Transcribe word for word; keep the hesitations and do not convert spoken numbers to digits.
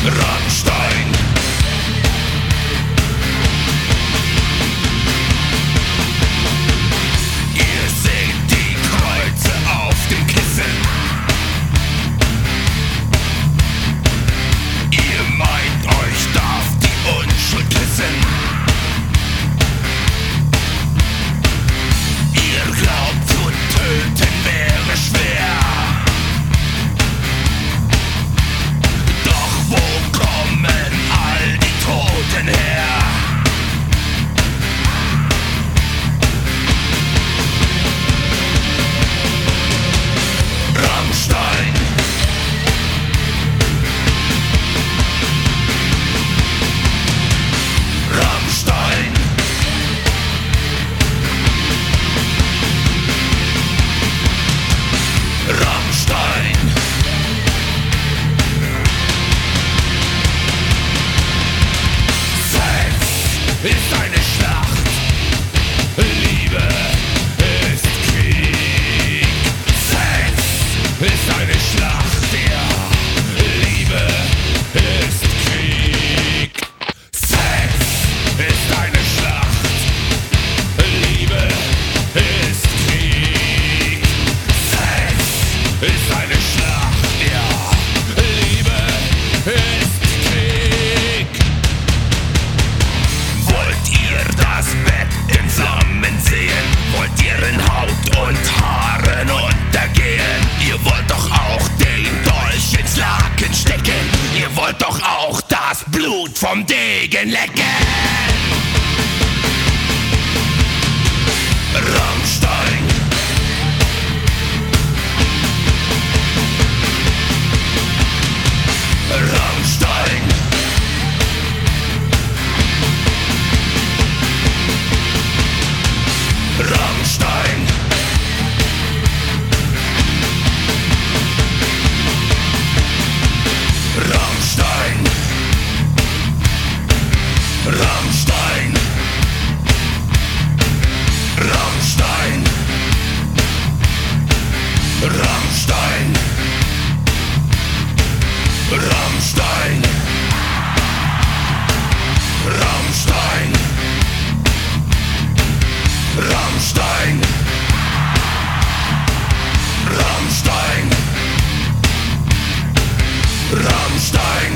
Rammstein. Ihr seht die Kreuze auf dem Kissen. Ihr meint, euch darf die Unschuld küssen. Ihr glaubt, zu töten wäre schwer. Doch wo kommen all die Toten her? Rammstein. Rammstein. Rammstein. Sex ist eine Schlacht, Liebe ist Krieg. Sex ist eine Schlacht, ja, Liebe ist Krieg. Sex ist eine Schlacht, Liebe ist Krieg. Sex ist eine Schlacht, ja, Liebe ist Krieg. Wollt ihr das Bett in Flammen sehen? Wollt ihr in Haut und Haaren untergehen? Ihr wollt doch auch den Dolch ins Laken stecken. Ihr wollt doch auch das Blut vom Degen lecken. Rammstein. Rammstein. Rammstein. Rammstein. Rammstein. Rammstein. Rammstein. Rammstein. Rammstein. Rammstein. Rammstein. Rammstein.